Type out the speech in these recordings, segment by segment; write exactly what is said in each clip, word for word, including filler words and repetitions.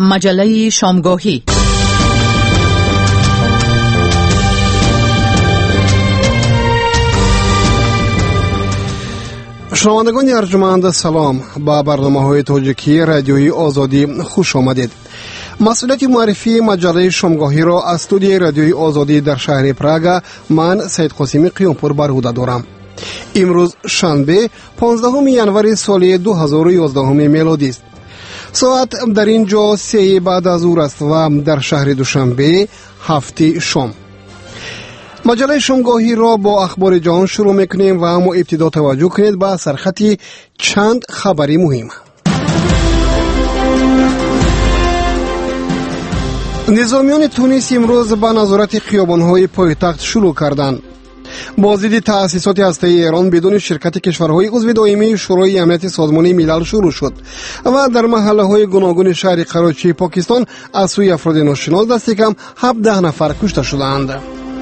مجله شامگاهی. شنوندگان ارجمند سلام، با برنامه‌های تاجیکی رادیوی آزادی خوش آمدید. مسئولیت معرفی مجله شامگاهی را از استودیوی رادیوی آزادی در شهر پراگ من سید قاسمی قیامپور بر عهده دارم. امروز شنبه پانزدهم ژانویه سال دو هزار و یازده میلادی است. ساعت در اینجا سه بعد از ظهر است و در شهر دوشنبه هفت شام. مجله شامگاهی را با اخبار جهان شروع میکنیم و اما ابتدا توجه کنید به سرخط چند خبری مهم. نظامیان تونس امروز به نظارت خیابان‌های پایتخت شروع کردند. بازدید تأسیسات هسته‌ای ایران بدون شرکت کشورهای عضو دائمی شورای امنیت سازمان ملل شروع شد و در محله‌های گوناگون شهر کراچی پاکستان از سوی افراد ناشناس دست کم هفده نفر کشته شدند.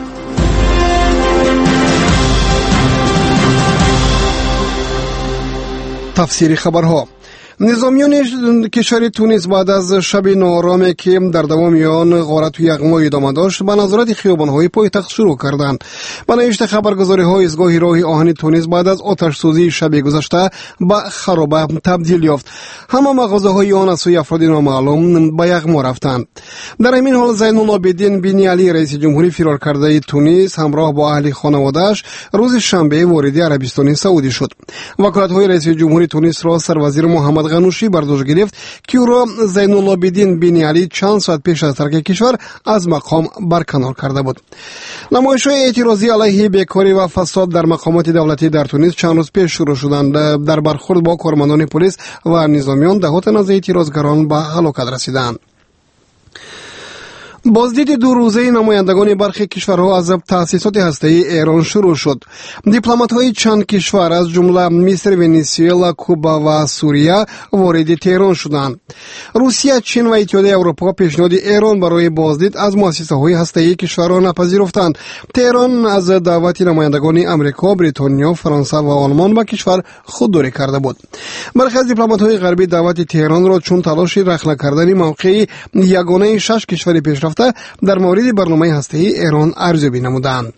تفسیر خبرها. نظامیان کشور تونس بعد از شب ناآرامی که در دوام آن غارت و یغما ادامه داشت به نظارت خیابان‌های پایتخت شروع کردند. به نوشته خبرگزاری‌های ایستگاه راه آهن تونس بعد از آتش سوزی شب گذشته به خرابه تبدیل یافت. همه مغازه‌های آن از سوی افراد نامعلوم به یغما رفتند. در همین حال زین العابدین بن علی رئیس جمهوری فرار کرده تونس همراه با اهل خانواده‌اش روز شنبه وارد عربستان سعودی شد. وکالت‌های رئیس جمهوری تونس را سروزیر محمد غنوشی برداشت گرفت که او را زین العابدین بن علی چند ساعت پیش از ترک کشور از مقام برکنار کرده بود. نمایش‌های اعتراضی علیه بیکاری و فساد در مقامات دولتی در تونس چند روز پیش شروع شدند. در برخورد با کارمندان پلیس و نظامیان دهات از اعتراضگران به هلاکت رسیدند. بازدید دو روزه نمایندگان برخی کشورها از تأسیسات هسته‌ای ایران شروع شد. دیپلمات‌های چند کشور از جمله مصر، ونزوئلا، کوبا و سوریه وارد تهران شدند. روسیه، چین و اتحادیه اروپا پیشنهاد ایران برای بازدید از مؤسسه‌های هسته‌ای کشورها نپذیرفتند. تهران از دعوت نمایندگان آمریکا، بریتانیا، فرانسه و آلمان به کشور خودداری کرده بود. برخی از دیپلمات‌های غربی دعوت تهران را چون تلاش رخنه کردن موقع یگانه شش کشور پیشرفته در مورد برنامه هسته‌ای ایران ارزیابی نمودند.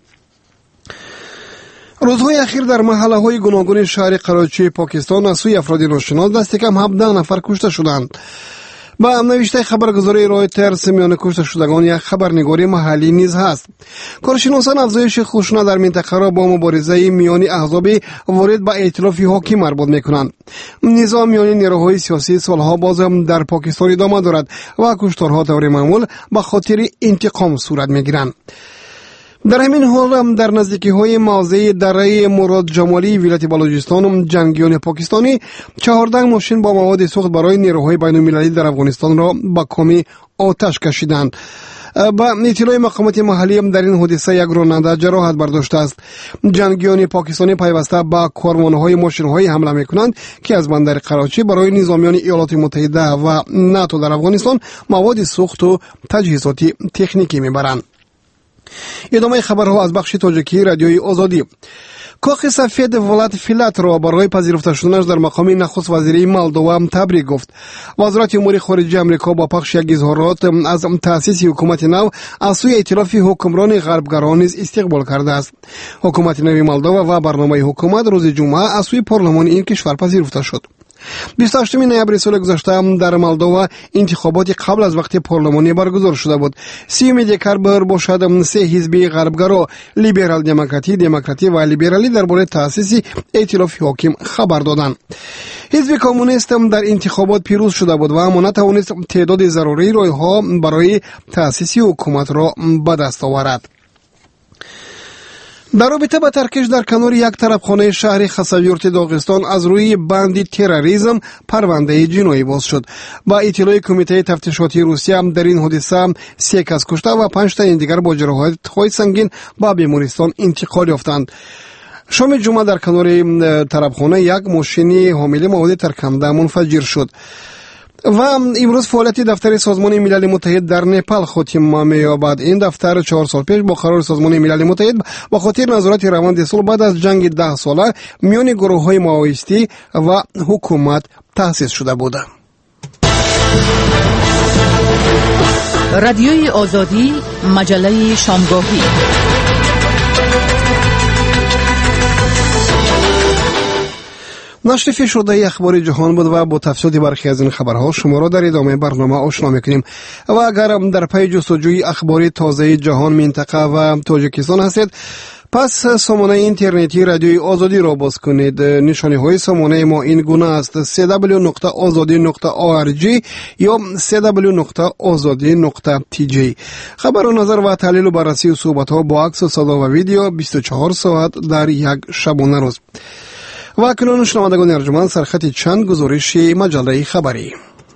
روزهای اخیر در محله‌های گوناگون شهر کراچی پاکستان از سوی افراد ناشناس دست کم هفده نفر کشته شدند. با نوشته خبرگزاری رایترز میان کشته شدگان یک خبرنگاری محلی نیز هست. کارشناسان افزایش خشونت در منطقه را با مبارزه میان احزاب وارد به ائتلاف حاکم مربوط میکنند. نظام میان نیروهای سیاسی سالها باز در پاکستان ادامه دارد و کشتارها طور معمول به خاطر انتقام صورت میگیرند. در همین حال در نزدیکی های موضع دره مراد جمالی ولایت بلوچستان جنگیان پاکستانی چهارده ماشین با مواد سوخت برای نیروهای بین المللی در افغانستان را به کامی آتش کشیدند. با اطلاع مقامات محلی در این حادثه یک راننده جراحت برداشته است. جنگیان پاکستانی پیوسته به کاروانهای ماشین‌های حمله می‌کنند که از بندر کراچی برای نظامیان ایالات متحده و ناتو در افغانستان مواد سوخت و تجهیزات تکنیکی می‌برند. ادامه خبرها از بخش تاجیکی رادیوی آزادی. کاخ سفید ولایت فیلات را برای پذیرفته شدنش در مقام نخست وزیر مالدووا تبریک گفت. وزارت امور خارجه آمریکا با پخش یک اظهارات از تأسیس حکومت نو از سوی ائتلاف حکمران غربگرا نیز استقبال کرده است. حکومت نو مالدووا و برنامه حکومت روز جمعه از سوی پارلمان این کشور پذیرفته شد. بیست و هشتم نوامبر سال گذشته در مالدووا انتخابات قبل از وقت پارلمانی برگزار شده بود. سیوم دکامبر باشد سه حزب غربگرا لیبرال دموکراتی، دموکراتی و لیبرالی درباره تأسیس ائتلاف حاکم خبر دادند. حزب کمونیست در انتخابات پیروز شده بود و اما نتوانست تعداد ضروری رایها برای تأسیس حکومت را به دست آورد. در رابطه با ترکش در کنار یک طرفخانه شهر خساویرت داغستان از روی بند تروریسم پرونده جنایی باز شد. با اطلاع کمیته تفتیشاتی روسیه در این حادثه سه کس کشته و پنج تن دیگر با جراحت‌های سنگین به بیمارستان انتقال یافتند. شام جمعه در کنار طرفخانه یک ماشین حامل مواد ترکننده منفجر شد. و امروز فعالیت دفتر سازمان ملل متحد در نپال خاتمه می‌یابد. این دفتر چهار سال پیش با قرار سازمان ملل متحد با خاطر نظارت روند صلح بعد از جنگ ده ساله میان گروه‌های ماویستی و حکومت تأسیس شده بود. رادیوی آزادی، مجله شامگاهی. نشر فشرده اخبار جهان بود و با تفصیل برخی از این خبرها شما را در ادامه برنامه آشنا می‌کنیم. و اگر در پی جستجوی اخبار تازه جهان، منطقه و تاجیکستان هستید، پس سامانه اینترنتی رادیوی آزادی را باز کنید. نشانی های سامانه ما این گونه است: سی دبلیو نقطه آزادی نقطه او آر جی یا سی دبلیو نقطه آزادی نقطه تی جی. خبر و نظر و تحلیل و بررسی و صحبت ها با عکس و صدا و ویدیو بیست و چهار ساعت در یک شبانه روز. و اکنون شنوندگان ارجمند، سرخط چند گزارش مجله خبری.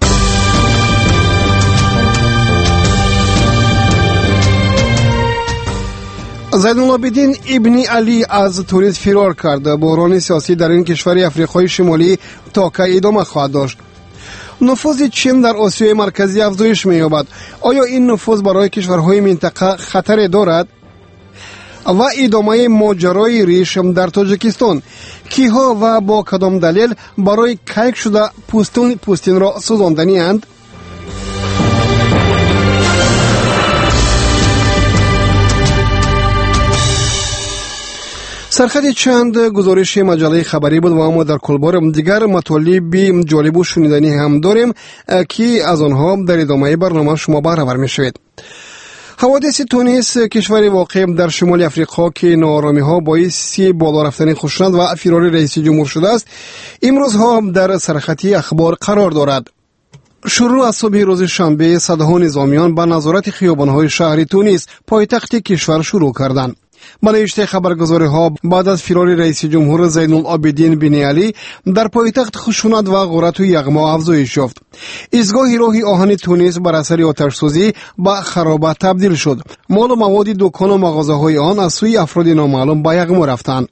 زینالعابدین ابن علی از تونس فرار کرد. بحران سیاسی در این کشور افریقای شمالی تا که ادامه خواهد داشت. نفوذ چین در آسیای مرکزی افزایش می‌یابد. آیا این نفوذ برای کشورهای منطقه خطر دارد؟ و ادامه ماجرای ریشم در تاجیکستان، کیها و با کدام دلیل برای کیک شده پوستین پوستین را سوزاندنی اند؟ سرخط چند گزارش مجله خبری بود و اما در کلبار دیگر مطالب جالب و شنیدنی هم داریم که از آنها در ادامه برنامه شما بهره‌ور می‌شوید. حوادث تونس، کشور واقع در شمال افریقا که ناآرامی ها باعث بالا رفتن خشونت و فرار رئیس جمهور شده است، امروز ها در سرخط اخبار قرار دارد. شروع از صبح روز شنبه صدها نظامیان به نظارت خیابان‌های شهر تونس، پایتخت کشور، شروع کردند. بنوشته خبرگزاری‌ها بعد از فرار رئیس جمهور زینالعابدین بن علی در پایتخت خشونت و غارت و یغما افزایش یافت. ایستگاه راه آهن تونس بر اثر آتش‌سوزی به خرابه تبدیل شد. مال و مواد دکان و مغازه‌های آن از سوی افراد نامعلوم به یغما رفتند.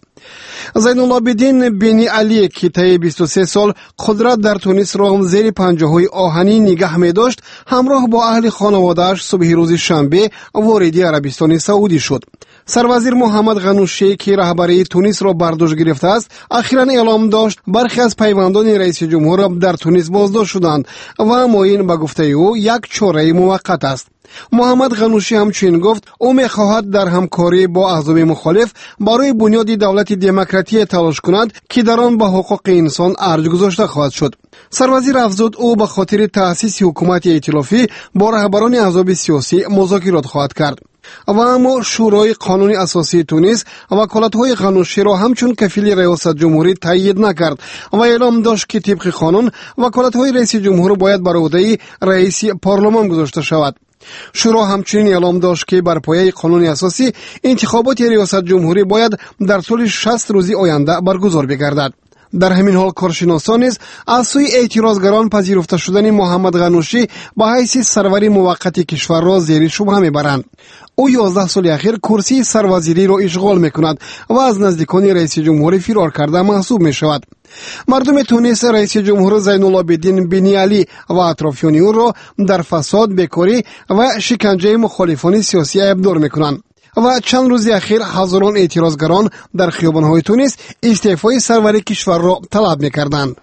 زینالعابدین بن علی که طی بیست و سه سال قدرت در تونس را زیر پنجه‌های آهنی نگه می‌داشت، همراه با اهل خانواده‌اش صبح روز شنبه وارد عربستان سعودی شد. سروزیر محمد غنوشی که رهبری تونس را بر دوش گرفته است، اخیراً اعلام داشت برخی از پیوندان رئیس جمهور در تونس بازداشت شدند و معین به گفته او یک چاره موقت است. محمد غنوشی همچنین گفت او می‌خواهد در همکاری با احزاب مخالف برای بنیاد دولت دموکراتی تلاش کند که در آن به حقوق انسان ارج گذاشته خواهد شد. سروزیر افزود او به خاطر تأسیس حکومت ائتلافی با رهبران احزاب سیاسی مذاکرات خواهد کرد. و اما شورای قانون اساسی تونس وکالت‌های غنوشی را همچون کفیل ریاست جمهوری تایید نکرد و اعلام داشت که طبق قانون وکالت‌های رئیس جمهور باید بر عهده رئیس پارلمان گذاشته شود. شورا همچنین اعلام داشت که بر پایه قانون اساسی انتخابات ریاست جمهوری باید در طول شصت روز آینده برگزار بگردد. در همین حال کارشناسان نیز از سوی اعتراضگران پذیرفته شدن محمد غنوشی به حیث سروری موقت کشور را زیر شبهه میبرند. او یازده سال اخیر کرسی سروزیری را اشغال میکند و از نزدیکان رئیس جمهور فرار کرده محسوب میشود. مردم تونس رئیس جمهور زینالعابدین بن علی و اطرافیان او را در فساد، بیکاری و شکنجه مخالفان سیاسی ابدار میکنند. و چند روز اخیر هزاران اعتراضگران در خیابان‌های تونس استعفای سروری کشور را طلب می‌کردند.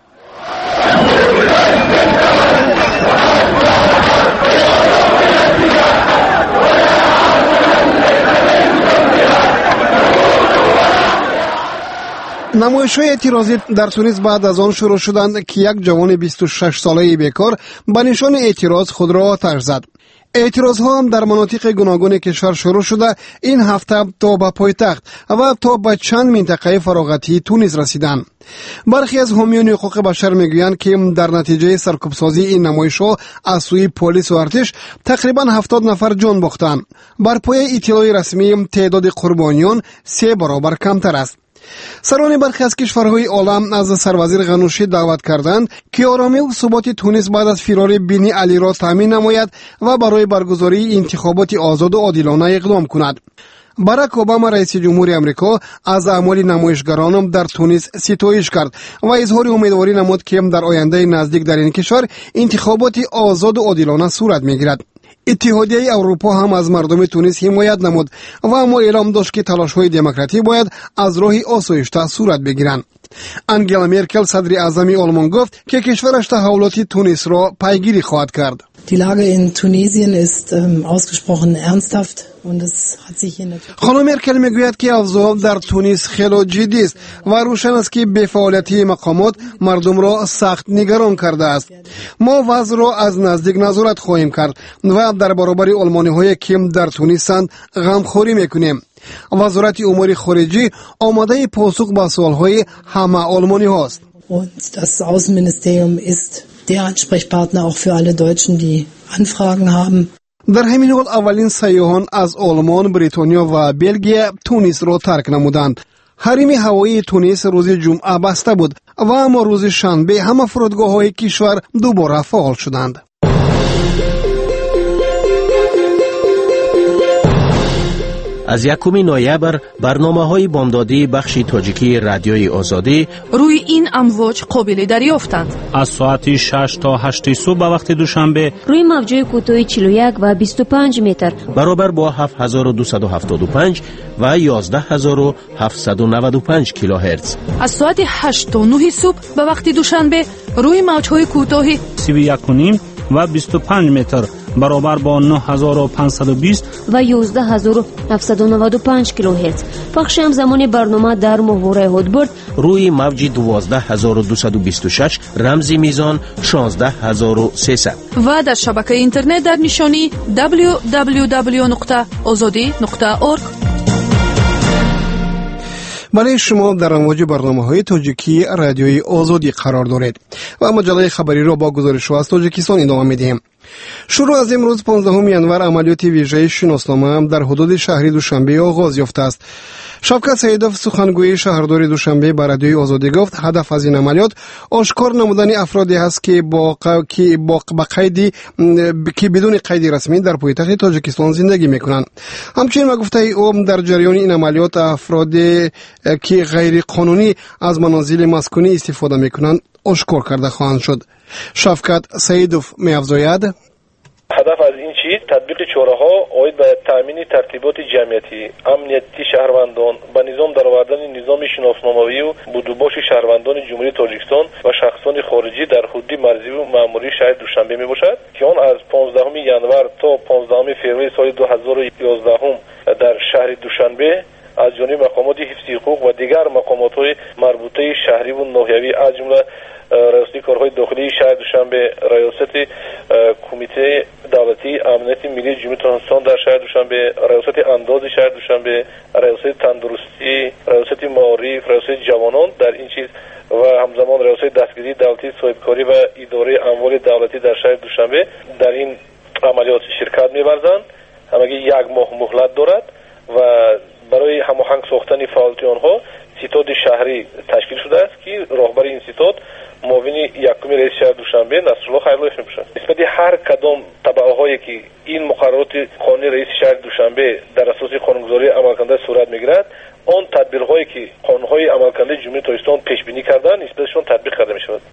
نمایش‌های اعتراضی در تونس بعد از آن شروع شدند که یک جوان بیست و شش ساله بیکار به نشان اعتراض خود را آتش زد. اعتراضها هم در مناطق گوناگون کشور شروع شده این هفته تا به پایتخت و تا به چند منطقه فراغتی تونس رسیدند. برخی از حامیان حقوق بشر میگویند که در نتیجه سرکوبسازی این نمایش‌ها از سوی پلیس و ارتش تقریبا هفتاد نفر جان باختند. بر پایه اطلاع رسمی تعداد قربانیان سه برابر کمتر است. سران برخی از کشورهای عالم از سروزیر غنوشی دعوت کردند که آرامی و ثبات تونس بعد از فرار بن علی را تامین نماید و برای برگزاری انتخابات آزاد و عادلانه اقدام کند. باراک اوباما رئیس جمهور امریکا از اعمال نمایشگران در تونس ستایش کرد و اظهار امیدواری نمود که در آینده نزدیک در این کشور انتخابات آزاد و عادلانه صورت میگیرد. اتحادیه اروپا هم از مردم تونس حمایت نمود و اما اعلام داشت که تلاش‌های دموکراتی باید از راه آسایشته صورت بگیرند. انگلا مرکل صدر اعظم آلمان گفت که کشورش تحولات تونس را پیگیری خواهد کرد. Die Lage in Tunesien ist ähm, ausgesprochen ernsthaft und es hat sich hier natürlich خانم مرکل میگوید که اوضاع در تونس خیلی جدی است و روشن است که بی‌فعالیتی مقامات مردم را سخت نگران کرده است. ما وضع را از نزدیک نظارت خواهیم کرد و در برابر آلمانی‌هایی که در تونسند غمخوری میکنیم. وزارت امور خارجه آماده پاسخ به سوالهای همه آلمانی هاست. und das Außenministerium ist der Ansprechpartner auch für alle Deutschen, die Anfragen haben. در همین حال اولین سیاحان از آلمان، بریتانیا و بلژیم تونس را ترک نمودند. حریم هوایی تونس روز جمعه بسته بود و اما روز شنبه همه فرودگاه‌های کشور دوباره فعال شدند. از یکم نوامبر برنامه‌های بامدادی بخش تاجیکی رادیوی آزادی روی این امواج قابل دریافتند. از ساعت شش تا هشت صبح به وقت دوشنبه روی موج کوتاه چهل و یک و بیست و پنج متر برابر با هفت هزار و دویست و هفتاد و پنج و یازده هزار و هفتصد و نود و پنج کیلوهرتز. از ساعت هشت تا نه صبح به وقت دوشنبه روی موج‌های کوتاه سی و یک و نیم و بیست و پنج متر برابر با نه هزار و پانصد و بیست و یازده هزار و هفتصد و نود و پنج کیلوهرتز. پخش همزمان برنامه در ماهواره هودبرد روی موج دوازده هزار و دویست و بیست و شش رمزی میزان شانزده هزار و سیصد و در شبکه اینترنت در نشانی دبلیو دبلیو دبلیو نقطه آزادی نقطه اورگ. برای شما در امواج برنامه‌های تاجیکی رادیوی آزادی قرار دارید و مجله خبری را با گزارش‌ها از تاجیکستان ادامه می‌دهیم. شروع از امروز پانزدهم ژانویه عملیات ویژه شناسنامه در حدود شهر دوشنبه آغاز یافته است. شوکت سیدوف سخنگوی شهرداری دوشنبه به رادیوی آزادی گفت هدف از این عملیات آشکار نمودن افرادی است که با که با قید که بدون قید رسمی در پایتخت تاجیکستان زندگی میکنند. همچنین با گفته او در جریان این عملیات افرادی که غیر قانونی از منازل مسکونی استفاده میکنند آشکار کرده خواهند شد. شوکت سیدوف می‌افزاید هدف از این چیز تطبیق چاره‌ها آید به تامین ترتیبات جمعیتی، امنیتی شهروندان، به نظام درآوردن نظام شناسنامه‌ای و بودوباش شهروندان جمهوری تاجیکستان و شخصان خارجی در حدود مرزی و مأموری شهر دوشنبه میباشد که آن از پانزدهم ژانویه تا پانزدهم فوریه سال دو هزار و یازده در شهر دوشنبه از جانب مقامات حفظ حقوق و دیگر مقامات‌های مربوطه شهری و ناحیوی از جمله ریاست کارهای داخلی شهر دوشنبه، ریاست کمیته دولتی امنیت ملی جمهوری تاجیکستان در شهر دوشنبه، ریاست انداز شهر دوشنبه، ریاست تندرستی، ریاست معارف، ریاست جوانان در این چیز و همزمان ریاست دستگیری دولتی، صاحبکاری و اداره اموال دولتی در شهر دوشنبه در این عملیات شرکت می‌ورزند. همگی یک ماه مهلت دارد و برای هماهنگ ساختن فعالیت آنها ستاد شهری تشکیل شده است که راهبر این ستاد معاون یکم رئیس شهر دوشنبه نصرالله خیرلویف میباشد. نسبت هر کدام تبعهایی که این مقررات قانونی رئیس شهر دوشنبه در اساس قانونگذاری عملکننده صورت میگیرد، آن تدبیرهایی که قانونهای عملکننده جمهوری تاجیکستان پیش بینی کردن نسبتشون تطبیق کرده میشود.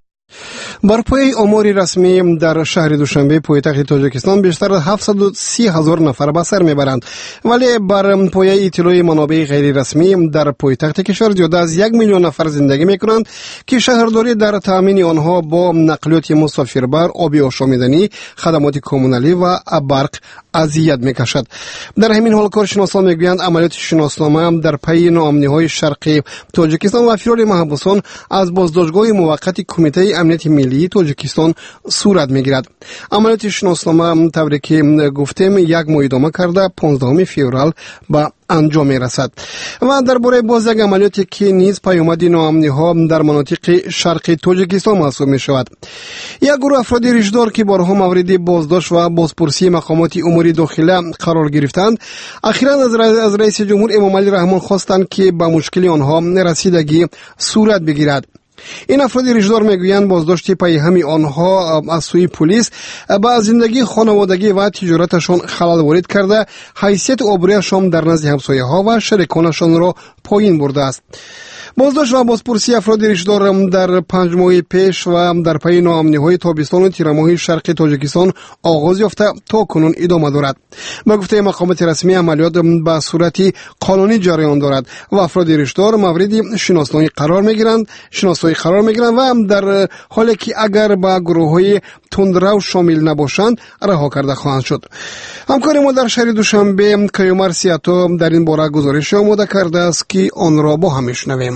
بر پای آمار رسمی در شهر دوشنبه پایتخت تاجیکستان بیشتر از هفتصد و سی هزار نفر به سر میبرند، ولی بر پای اطلاع منابع غیر رسمی در پایتخت کشور زیاده از یک میلیون نفر زندگی میکنند که شهرداری در تامین آنها با نقلیات مسافربر، آب آشامیدنی، خدمات کمونالی و برق اذیت میکشد. در همین حال کارشناسان میگویند عملیات شناسنامه در پی ناامنی‌های شرقی تاجیکستان و فرار محبوسان از بازداشتگاه موقت کمیته امنیت ملی تاجیکستان صورت میگیرد. عملیات شناسنامه طوری که گفتیم یک ماه ادامه کرده پانزدهم فوریه به انجام میرسد. و درباره باز یک عملیاتی که نیز پیامد ناامنی‌ها در مناطق شرقی تاجیکستان محسوب می شود. یک گروه افراد ریشدار که بارها مورد بازداشت و بازپرسی مقامات امور داخله قرار گرفتند، اخیراً از رئیس جمهور امام علی رحمان خواستند که به مشکل آنها رسیدگی صورت بگیرد. این افراد ریشدار میگویند بازداشت پی همی آنها از سوی پلیس به زندگی خانوادگی و تجارتشان خلل وارد کرده، حیثیت آبرویشان در نزد همسایه‌ها و شریکانشان را پایین برده است. بازداشت و بازپرسی افراد ریشه‌دار در پنج ماه پیش و در پی ناامنی‌های تابستان و تیر ماه شرقی تاجیکستان آغاز یافته تا کنون ادامه دارد. به گفته مقامات رسمی عملیات به صورت قانونی جریان دارد و افراد ریشه‌دار مورد شناسایی قرار می‌گیرند شناسایی قرار می‌گیرند و در حالی که اگر به گروه‌های تندرو شامل نباشند رها کرده خواهند شد. همکار ما در شهر دوشنبه کیومر سیاتو در این باره گزارش آماده کرده است که آن را با هم میشنویم.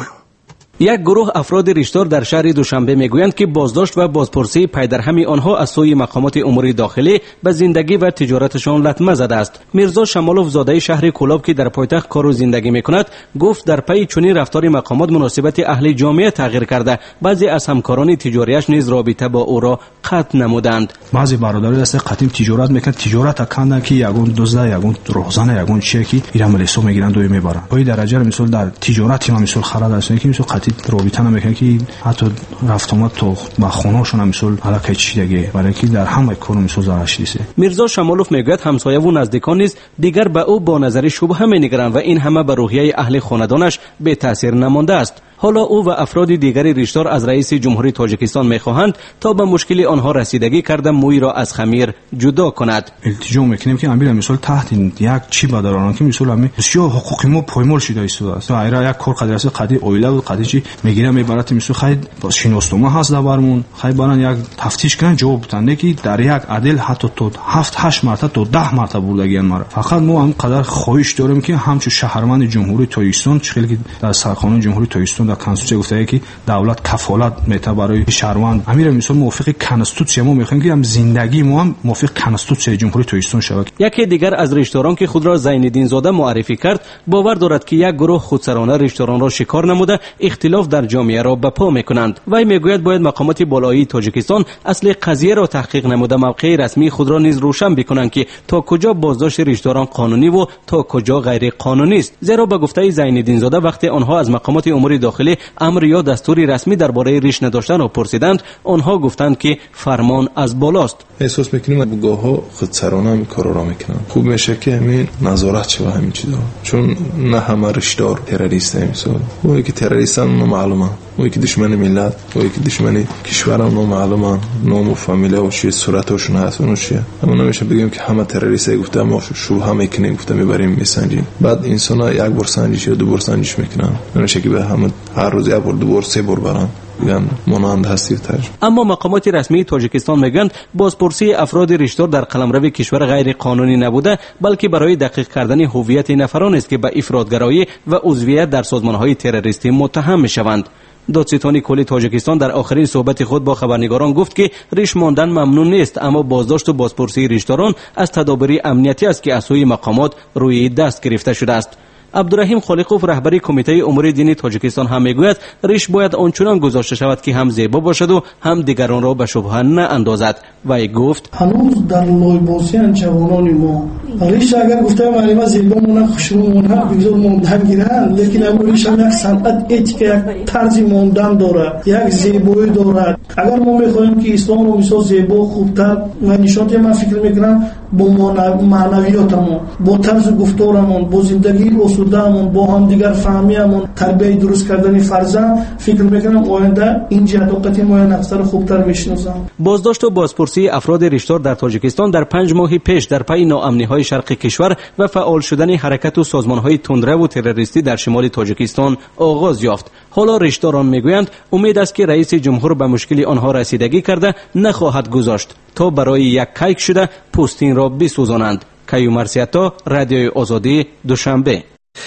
یک گروه افراد ریشه‌دار در شهر دوشنبه میگویند که بازداشت و بازپرسی پی در همی آنها از سوی مقامات امور داخلی به زندگی و تجارتشان لطمه زده است. میرزا شمالوف زاده شهر کولاب که در پایتخت کار و زندگی میکند گفت در پی چنین رفتار مقامات مناسبت اهل جامعه تغییر کرده. بعضی از همکاران تجاریش نیز رابطه با او را قطع نمودند. بعضی برادران دست قدیم تجارت میکنند، تجارت کندن که یگون دزده یگون روزانه یگون چکی ایران لیسو میگیرند و میبرند. پای درجه مثلا در تجارت ما مثلا خرد است که مثلا قطعی رابطه نمیکنه که حتی رفت آمد تو با خونه‌شون هم مثلا علاقه چی دیگه، برای که در همه کار مثلا زارش نیست. میرزا شمالوف میگوید همسایه و نزدیکان نیز دیگر به او با نظر شبهه می‌نگرند و این همه بر روحیه اهل خاندانش به تاثیر نمانده است. حالا او و افراد دیگر ریشه‌دار از رئیس جمهوری تاجیکستان می‌خواهند تا به مشکل آنها رسیدگی کرده موی را از خمیر جدا کند. التجا می‌کنیم که امیر مثلا تحت یک چی بداران که مثلا می بسیار حقوق ما پایمال شده است. تو ایرا یک کار قدرت قدی اویله و قدی چی میگیره میبرات مثلا خیر شیناستوما هست دربارمون خیر بران یک تفتیش کنن جواب بدن که در یک عدل حتی تو هفت هشت مرتبه تا ده مرتبه بردگیان ما. فقط ما هم قدر خواهش داریم که همچون شهروند جمهوری تاجیکستان چخیل که در سرقانون جمهوری تاجیکستان در کانستیتوسیون گفته که دولت کفالت میته برای شهروند. امیر مثلا موافق کانستیتوسیون ما میخوایم که هم زندگی ما هم موافق کانستیتوسیون جمهوری تاجیکستان شود. یکی دیگر از ریشه‌داران که خود را زین‌الدین زاده معرفی کرد باور دارد که یک گروه خودسرانه ریشه‌داران را شکار نموده اختلاف در جامعه را به پا میکنند. وی میگوید باید مقامات بالایی تاجیکستان اصل قضیه را تحقیق نموده موقع رسمی خود را نیز روشن بکنند که تا کجا بازداشت ریشه‌داران قانونی و تا کجا غیر قانونی است. زیرا به گفته زین‌الدین زاده وقتی آنها از مقامات امور داخلی امر یا دستوری رسمی درباره ریش نداشتن را پرسیدند آنها گفتند که فرمان از بالاست. احساس میکنیم بگاه‌ها خودسرانه این کارا را میکنن. خوب میشه که همین نظارت شه و همین چیزا، چون نه همه ریشه‌دار تروریست مثلا اونی که تروریستن معلومه، اونی که دشمن ملت، اونی که دشمن کشورم معلومه، نام و فامیل و چه صورتاشون هست اونو چیه. اما نمیشه بگیم که همه تروریستا گفته ما شروع هم میکنیم گفته میبریم میسنجیم، بعد انسانا یک بار سنجش یا دو بار سنجش میکنن. نمیشه که به همه هر روز یک بار دو بار سه بار برن میگن مانند هستی تاج. اما مقامات رسمی تاجیکستان میگویند بازپرسی افراد ریشه‌دار در قلمرو کشور غیر قانونی نبوده بلکه برای دقیق کردن هویت نفرانی است که به افراطگرایی و عضویت در سازمان‌های تروریستی متهم میشوند. دادستان کلی تاجیکستان در آخرین صحبت خود با خبرنگاران گفت که ریش ماندن ممنوع نیست، اما بازداشت و بازپرسی ریشه‌داران از تدابیر امنیتی است که از سوی مقامات روی دست گرفته شده است. عبدالرحیم خالقوف رهبری کمیته امور دینی تاجیکستان هم میگوید ریش باید آنچنان گذاشته شود که هم زیبا باشد و هم دیگران را به شبهه نه اندازد. و گفت هنوز در لایبازی جوانان ما ریش اگر گفته معلومه زیبا مونه خوشبو مونه بگذار موندن گیرن، لیکن اما ریش هم یک صنعت اتیک یک طرز موندن داره، یک زیبایی داره. اگر ما میخواهیم که اسلام رو مثال زیبا خوبتر و نشانتی من فکر میکنم با معنویاتمون، با طرز گفتارمون، با زندگی آسوده‌مون، با هم دیگر فهمیمون، تربیت درست کردن فرزند، فکر میکنم آینده این جهت ما اکثر خوبتر میشناسم. بازداشت و بازپرسی افراد ریشه‌دار در تاجیکستان در پنج ماه پیش در پی ناامنی‌های شرق کشور و فعال شدن حرکت و سازمان‌های تندرو و تروریستی در شمال تاجیکستان آغاز یافت. حالا ریشه‌داران میگویند امید است که رئیس جمهور به مشکل آنها رسیدگی کرده نخواهد گذاشت تا برای یک کیک شده پوستین را بسوزانند. کیومر سیاتا، رادیوی آزادی، دوشنبه.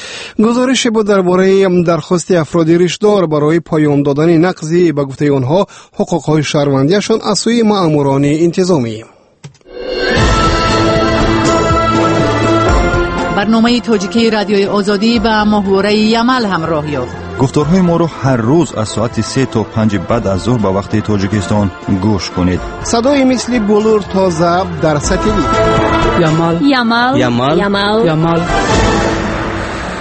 گزارش بود درباره درخواست افراد ریشه‌دار برای پایان دادن نقضی به گفته آنها حقوق‌های شهروندیشان از سوی مأموران انتظامی. برنامه تاجیکی رادیوی آزادی به محوره یمل همراه یافت. گفتارهای ما رو هر روز از ساعت سه تا پنج بعد از ظهر به وقت تاجیکستان گوش کنید. صدای مثل بلور تا ضبط در ساتلیت. یمل یمل یمل یمل یمل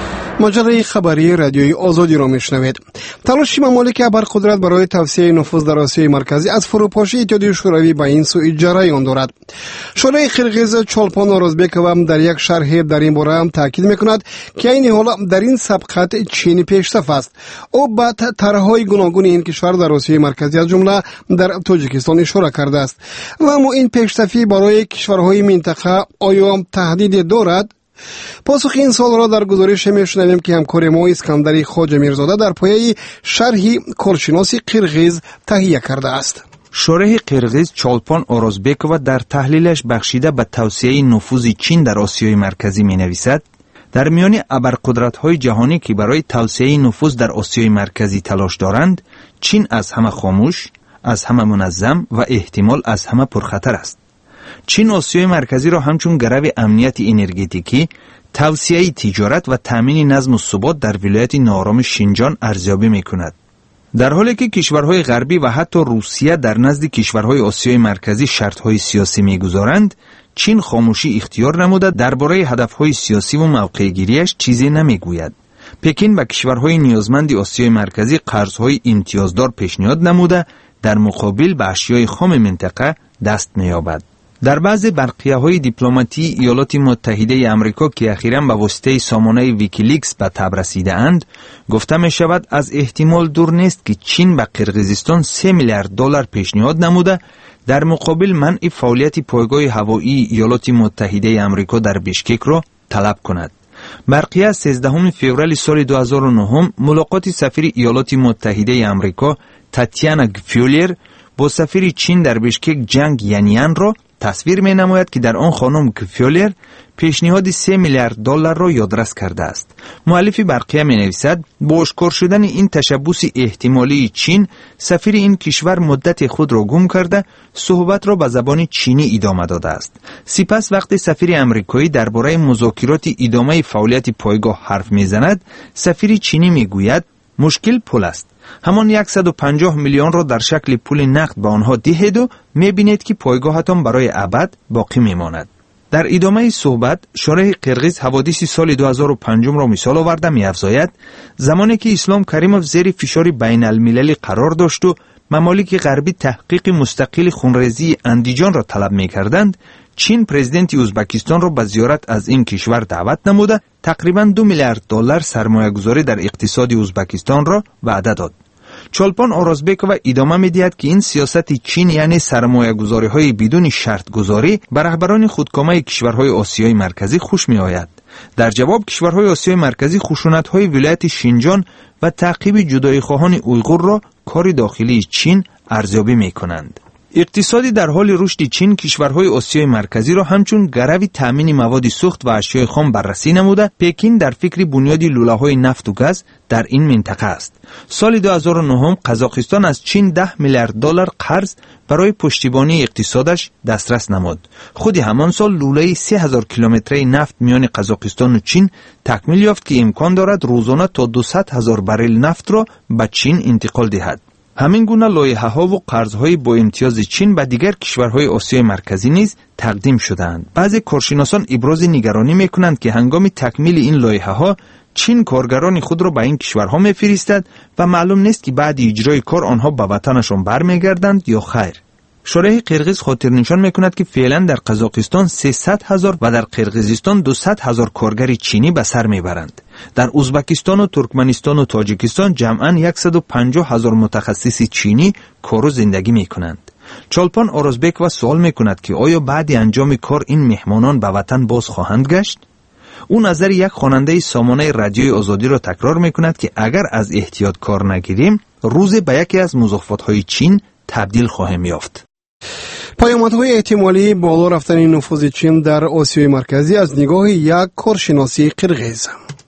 مجله خبری رادیوی آزادی را میشنوید. تلاش ممالک ابرقدرت برای توسعه نفوذ در آسیای مرکزی از فروپاشی اتحادیه شوروی به این سو جریان دارد. شورای قرقیز چولپان اورازبکوف در یک شرح در این باره هم تاکید میکند که این حالا در این سبقت چین پیشرفت است. او به طرحهای گوناگون این کشور در آسیای مرکزی از جمله در تاجیکستان اشاره کرده است. و اما این پیشرفتی برای کشورهای منطقه آیا تهدید دارد؟ پاسخ این سوال را در گزارش میشنویم که همکار ما اسکندر خواجه میرزاده در پایه شرح کارشناس قرقیز تهیه کرده است. شورای قرقیز چولپان اورازبکوف در تحلیلش بخشیده به توسعه نفوذ چین در آسیای مرکزی می نویسد: در میان ابرقدرت‌های جهانی که برای توسعه نفوذ در آسیای مرکزی تلاش دارند، چین از همه خاموش، از همه منظم و احتمال از همه پرخطر است. چین آسیای مرکزی را همچون گرو امنیت انرژتیکی، توسعه تجارت و تامین نظم و ثبات در ولایت ناآرام شینجان ارزیابی می‌کند. در حالی که کشورهای غربی و حتی روسیه در نزد کشورهای آسیای مرکزی شرط‌های سیاسی می‌گذارند، چین خاموشی اختیار نموده درباره هدف‌های سیاسی و موقع‌گیری‌اش چیزی نمی‌گوید. پکین به کشورهای نیازمند آسیای مرکزی قرض‌های امتیازدار پیشنهاد نموده در مقابل به اشیای خام منطقه دست می‌یابد. در بعض برقیه‌های دیپلماتی ایالات متحده آمریکا که اخیراً به واسطه سامانه ویکیلیکس به تب رسیده‌اند، گفته می شود از احتمال دور نیست که چین به قرقیزستان سه میلیارد دلار پیشنهاد نموده در مقابل منع فعالیت پایگاه هوایی ایالات متحده آمریکا در بیشکک را طلب کند. برقیه سیزدهم فوریه سال دو هزار و نه ملاقات سفیر ایالات متحده آمریکا تاتیانا گفیولر با سفیر چین در بیشکک جنگ ینیان را تصویر می نماید که در آن خانم گفیولر پیشنهاد سه میلیارد دلار را یادرس کرده است. مؤلف برقیه می نویسد: با اشکار شدن این تشبوس احتمالی چین، سفیر این کشور مدت خود را گم کرده صحبت را به زبان چینی ادامه داده است. سپس وقتی سفیر امریکایی درباره مذاکرات ادامه فعالیت پایگاه حرف می زند، سفیر چینی می گوید مشکل پول است. همان صد و پنجاه میلیون را در شکل پول نقد به آنها دهید و می‌بینید که پایگاهتان برای ابد باقی می‌ماند. در ادامه صحبت شورای قرقیز حوادث سال دو هزار و پنج را مثال آورده می‌افزاید: زمانی که اسلام کریموف زیر فشار بین المللی قرار داشت و ممالک غربی تحقیق مستقل خونریزی اندیجان را طلب می‌کردند، چین پرزیدنت ازبکستان را به زیارت از این کشور دعوت نموده تقریباً دو میلیارد دلار سرمایه‌گذاری در اقتصاد ازبکستان را وعده داد. چولپان اورازبکوف ادامه می‌دهد که این سیاست چین یعنی سرمایه‌گذاری‌های بدون شرط گذاری به رهبران خودکامه کشورهای آسیای مرکزی خوش می‌آید. در جواب کشورهای آسیای مرکزی خشونت‌های ولایت شینجان و تعقیب جدایی‌خواهان اویغور را کار داخلی چین ارزیابی می‌کنند. اقتصادی در حال رشد چین کشورهای آسیای مرکزی را همچون گرو تامین مواد سوخت و اشیاء خام بررسی نموده پکین در فکر بنیاد لوله‌های نفت و گاز در این منطقه است. سال دو هزار و نه قزاقستان از چین ده میلیارد دلار قرض برای پشتیبانی اقتصادش دسترس نمود. خود همان سال لوله سه هزار کیلومتری نفت میان قزاقستان و چین تکمیل یافت که امکان دارد روزانه تا دویست هزار برل نفت را به چین انتقال دهد. همین گونه لایحه‌ها و قرض‌های با امتیاز چین به دیگر کشورهای آسیای مرکزی نیز تقدیم شدند. بعضی کارشناسان ابراز نگرانی می‌کنند که هنگام تکمیل این لایحه‌ها چین کارگران خود را به این کشورها می‌فرستد و معلوم نیست که بعد اجرای کار آنها به وطنشان برمیگردند یا خیر. شورای قرقیز خاطر نشان می‌کند که فعلا در قزاقستان سیصد هزار و در قرقیزستان دویست هزار کارگر چینی به سر میبرند. در ازبکستان و ترکمنستان و تاجیکستان جمعاً صد و پنجاه هزار متخصص چینی کار و زندگی می‌کنند. چولپان اورازبکوف سوال می‌کند که آیا بعد انجام کار این مهمانان به وطن باز خواهند گشت؟ او نظر یک خواننده سامانه رادیوی آزادی را تکرار می‌کند که اگر از احتیاط کار نگیریم روز به یکی از مضافت‌های چین تبدیل خواهیم یافت. پیامدهای احتمالی بالا رفتن نفوذ چین در آسیای مرکزی از نگاه یک کارشناسی قرقیز.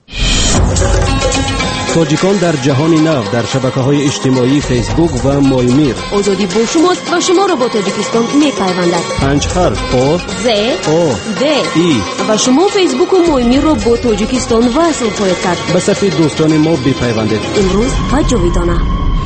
تاجیکان در جهان نو در شبکه‌های اجتماعی فیسبوک و مایمیر. آزادی با شماست و شما را با تاجیکستان می‌پیوندد. پنج حرف آ ز او د ای و شما فیسبوک و مایمیر را با تاجیکستان وصل خواهید کرد. به صفحه دوستان ما بپیوندید. امروز و جاویدانه.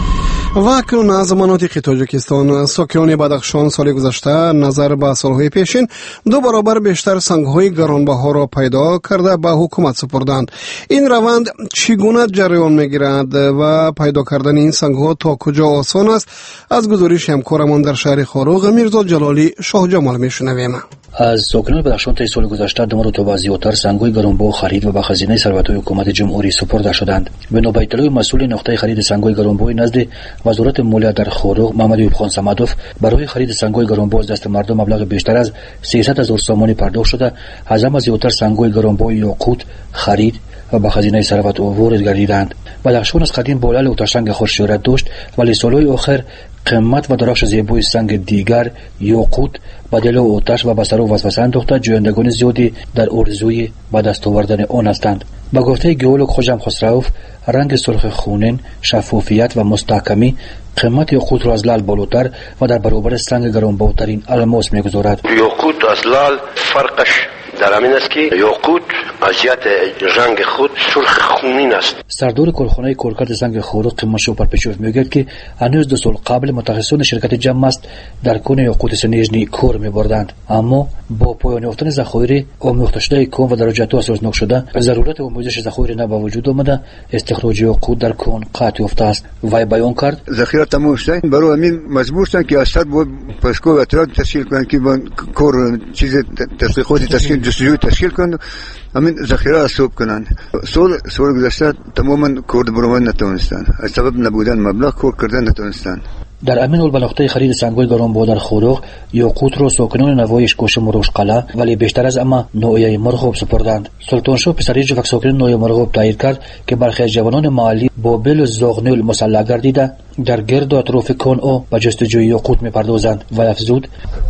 و اکنون از مناطق تاجیکستان ساکنان بدخشان سال گذشته نظر به سالهای پیشین دو برابر بیشتر سنگ‌های گرانبها را پیدا کرده به حکومت سپردند. این روند چگونه جریان می‌گیرد و پیدا کردن این سنگ‌ها تا کجا آسان است؟ از گزارش همکارمان در شهر خاروق میرزا جلالی شاه جمال میشنویم. از ساکنان بدخشان تا سال گذشته دو مرتبه زیادتر سنگ‌های گرانبها خرید و به خزینه ثروت‌های حکومت جمهوری سپرده شدند. بنا به اطلاع مسئول نقطه خرید سنگ‌های گرانبها نزد وزارت مالیه در خاروق محمد ایوب خان صمدوف، برای خرید سنگ‌های گرانبها از دست مردم مبلغ بیشتر از سیصد هزار سامانی پرداخت شده. از همه زیادتر سنگ‌های گرانبها یاقوت خرید و به خزینه ثروت وارد گردیدند. بدخشان از قدیم با لعل و تشنگ خود شهرت داشت، ولی سالهای آخر قیمت و درخش زیبای سنگ دیگر یاقوت به دل و آتش و به سر و وسوسه انداخته جویندگان زیادی در آرزوی به دست آوردن آن هستند. به گفته گئولوگ خوجم خسروف، رنگ سرخ خونین، شفافیت و مستحکمی قیمت یاقوت را از لعل بالاتر و در برابر سنگ گرانبهاترین الماس میگذارد. یاقوت از لعل فرقش در همین است که یاقوت از جهت رنگ خود سرخ خونین است. سردار کارخانه کارکرد سنگ خاروق قمشو پرپچوف میگوید که هنوز دو سال قبل متخصصان شرکت جم است در کان یاقوت سنیجنی کار میبردند، اما با پایان یافتن ذخایر آموخته شده کان و درجات اساسناک شده ضرورت آموزش ذخایر نه به وجود آمده، استخراج یاقوت در کان قطع یافته است. وی بیان کرد ذخیره تمام شده، برای همین مجبور شدن که اثر بود پسکو اطلاع تشکیل کنند که کار چیز تحقیقاتی تشکیل جستجوی تشکیل کنند، همین ذخیره حساب کنند. سال سال گذشته تماما کار برآمد نتوانستند، از سبب نبودن مبلغ کار کردن نتوانستند. در امین البلاغته خرید سنگ‌های گرانبها در خاروق یاقوت را ساکنان نوای اشکوش مروش قلعه ولی بیشتر از اما نوعیه مرغوب سپردند. سلطان شاه پسری جوک ساکنان نوعیه مرغوب تایید کرد که برخی از جوانان محلی با بل و زاغنول مسلح گردیده در گرد و اطراف کان او به جستجوی یاقوت می‌پردازند و افزود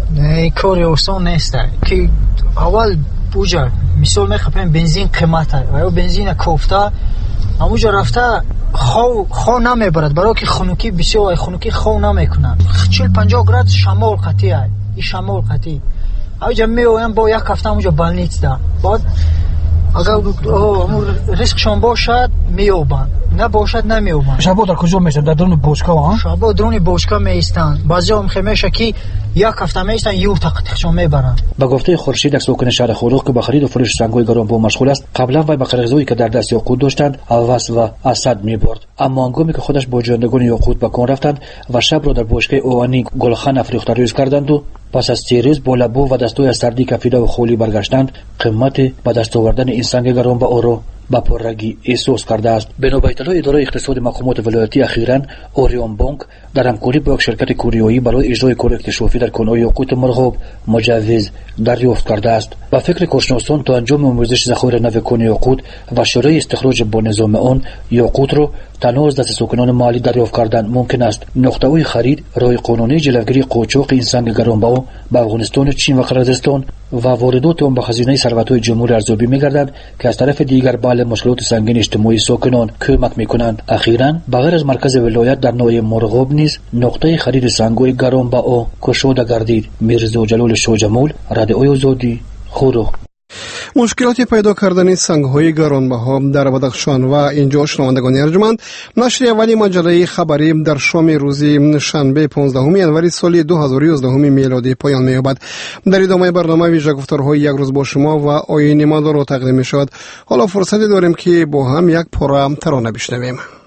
نه کاری آسان نیست که اول بوجا مثال می‌خوایم بنزین قیمته و بنزین کوفته همونجا رفته خو خو نمیبرد، برای که خنوکی بسیار خنوکی خو نمیکنن. چهل پنجاه گراد شمال قطعی ای این شمال قطعی اوجا میایم با یک هفته اونجا بلنیت ده بعد اگر ریسکشان باشد میوبن نه باشد نمیوبن. شبا در کجا میشن؟ در درون بوشکا ها؟ شبا درون بوشکا میستن، بعضی هم خمیشه که یک هفته میستن یو تقطیقشان میبرن. با گفته خورشید یک ساکن شهر خاروق که به خرید و فروش سنگ‌های گرانبها مشغول است، قبلا وی به قرضه‌ای که در دست یاقوت داشتند هوس و حسد میبرد، اما هنگامی که خودش با جویندگان یاقوت به کان رفتند و شب را در بوشکه اوانی گلخن افریخته روز کردند و پس از تیریز با لبو و دستوی از سردی کفیده و خولی برگشتند، قیمت به دست آوردن این سنگ گرانبها را با پررگی احساس کرده است. بنا به اطلاع اداره اقتصاد مقامات ولایتی، اخیراً اوریون بانک در همکاری با یک شرکت کوریایی برای اجرای کار اکتشافی در کان‌های یاقوت مرغوب مجوز دریافت کرده است. با فکر کارشناسان تا انجام آموزش ذخایر نو کان یاقوت و شورای استخراج با نظام آن یاقوت را تنها از دست ساکنان محلی دریافت کردن ممکن است. نقطه‌های خرید راه قانونی جلوگیری قاچاق این سنگ گرانبها به افغانستان، چین و قرقیزستان و واردات آن به خزینه ثروت‌های جمهوری ارزیابی می‌گردد که از طرف دیگر بله مشکلات سنگین اجتماعی ساکنان کمک می‌کنند. اخیراً بغیر از مرکز ولایت در نوع مرغوب نیز نقطه خرید سنگ‌های گرانبها کشوده گردید. میرزا جلال شاه جمال، رادیوی آزادی، خاروق. مشکلات پیدا کردن سنگ‌های گرانبها در بدخشان و اینجا شنوندگان ارجمند، نشر اولی مجله خبری در شام روز شنبه پانزدهم ینوری سال دو هزار و یازده میلادی پایان می‌یابد. در ادامه برنامه ویژه گفتارهای یک روز با شما و آیین ما را تقدیم می‌شود. حالا فرصتی داریم که با هم یک پاره ترانه بشنویم.